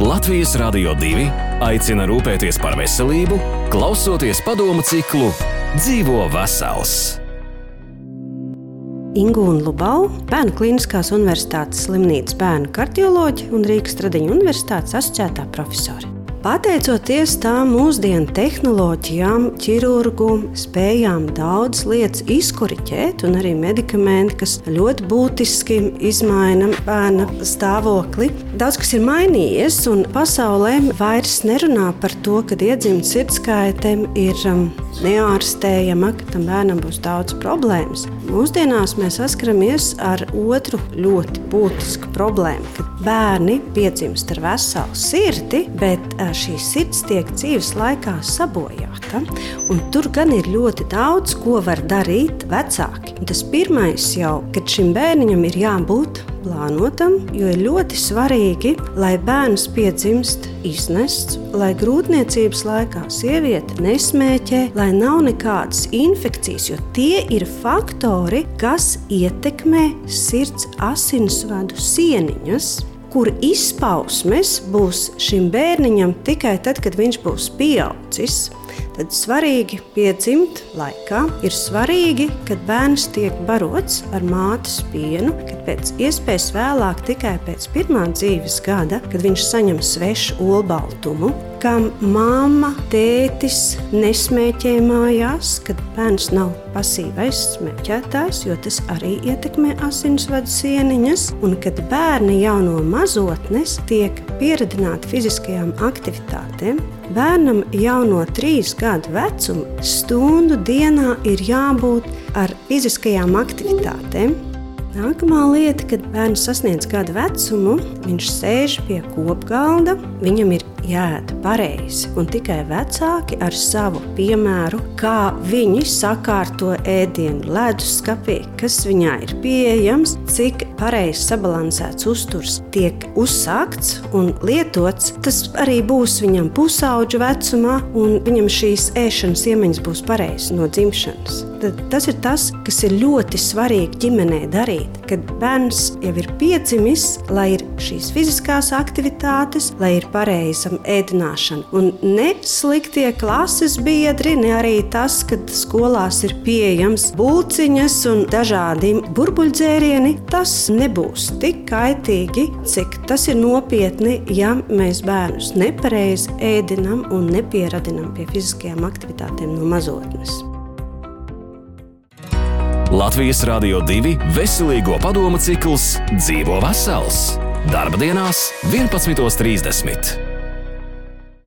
Latvijas Radio 2 aicina rūpēties par veselību, klausoties padomu ciklu Dzīvo vesels. Ingūna Lubau, Bērnu Kliniskās universitātes slimnīcas bērnu kardioloģe un Rīgas Stradiņu universitātes asociētā profesore. Pateicoties tām mūsdienu tehnoloģijām, ķirurgu spējām daudz lietas izkoriģēt un arī medikamenti, kas ļoti būtiski izmaina bērna stāvokli. Daudz kas ir mainījies un pasaulē vairs nerunā par to, kad iedzimta sirdskaite ir neārstējama, ka tam bērnam būs daudz problēmas. Mūsdienās mēs saskaramies ar otru ļoti būtisku problēmu, kad bērni piedzimst ar veselu sirdi, bet šī sirds tiek dzīves laikā sabojāta. Un tur gan ir ļoti daudz, ko var darīt vecāki. Un tas pirmais jau, kad šim bērniņam ir jābūt plānotam, jo ir ļoti svarīgi, lai bērns piedzimst iznests, lai grūtniecības laikā sieviete nesmēķē, lai nav nekādas infekcijas, jo tie ir faktori, kas ietekmē sirds asinsvadu sieniņas, kur izpausmes būs šim bērniņam tikai tad, kad viņš būs pieaudzis. Tad svarīgi piedzimt laikā, ir svarīgi, kad bērns tiek barots ar mātes pienu, kad pēc iespējas vēlāk tikai pēc pirmā dzīves gada, kad viņš saņem svešu olbaltumu, kam mamma, tētis nesmēķē mājās, kad bērns nav pasīvais smēķētājs, jo tas arī ietekmē asinsvadu sieniņas, un kad bērni jau no mazotnes tiek pieradināti fiziskajām aktivitātēm. Bērnam jau no 3 gadu vecuma stundu dienā ir jābūt ar fiziskajām aktivitātēm. Nākamā lieta, kad bērns sasniedz gadu vecumu, viņš sēž pie kopgalda, viņam ir jāēd pareizi. Un tikai vecāki ar savu piemēru, kā viņi sakārto ēdienu leduskapī, kas viņā ir pieejams, cik pareizi sabalansēts uzturs tiek uzsākts un lietots, tas arī būs viņam pusaudžu vecumā, un viņam šīs ēšanas iemaņas būs pareizi no dzimšanas. Tad tas ir tas, kas ir ļoti svarīgi ģimenē darīt, kad bērns jau ir piedzimis, lai ir šīs fiziskās aktivitātes, lai ir pareiza ēdināšana. Un ne sliktie klases biedri, ne arī tas, kad skolās ir pieejams bulciņas un dažādi burbuļdzērieni, tas nebūs tik kaitīgi, cik tas ir nopietni, ja mēs bērnus nepareizi ēdinam un nepieradinam pie fiziskajām aktivitātēm no mazotnes. Latvijas Radio 2 veselīgo padomu cikls Dzīvo vesels. Darba dienās 11:30.